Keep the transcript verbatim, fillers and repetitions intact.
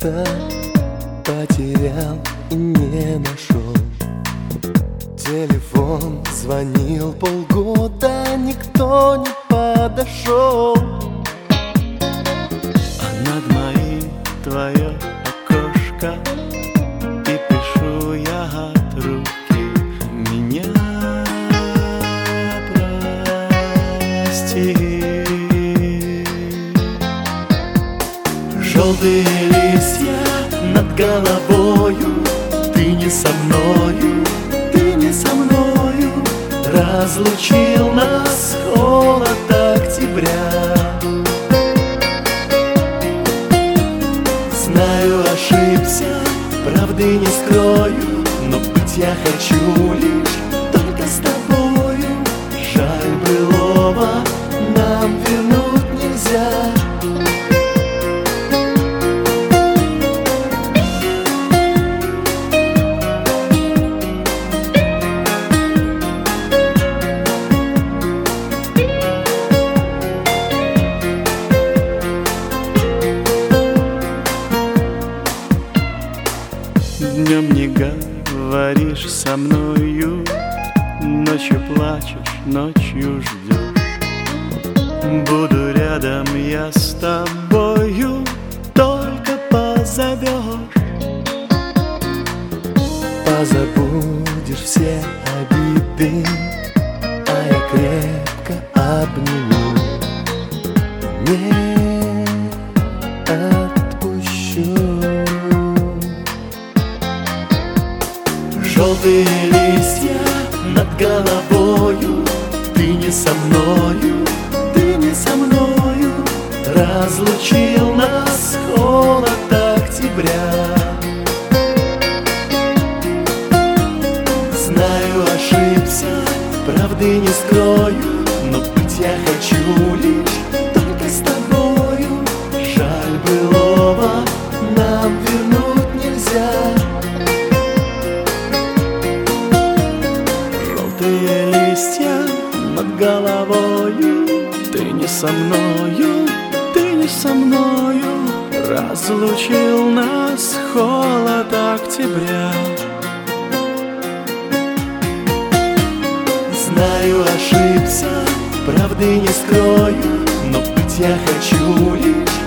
где-то потерял и не нашел. Телефон звонил полгода, никто не подошел. А над моим твое окошко, и пишу я от руки: меня прости. Желтые листья над головою, ты не со мною, ты не со мною. Разлучил нас холод октября. Знаю, ошибся, правды не скрою, но быть я хочу лишь только с тобою. Жаль, былого нам вернуть нельзя. Днем не говоришь со мною, ночью плачешь, ночью ждешь. Буду рядом я с тобою, только позовешь. Позабудешь все обиды, а я крепко обниму. Не отпущу. Желтые листья над головою, ты не со мною, ты не со мною. Разлучил нас холод октября. Знаю, ошибся, правды не скрою, но быть я хочу лишь только с тобою. Жаль, былого нам вернуть нельзя. Желтые листья над головою, ты не со мною, ты не со мною. Разлучил нас холод октября. Знаю, ошибся, правды не скрою, но быть я хочу лишь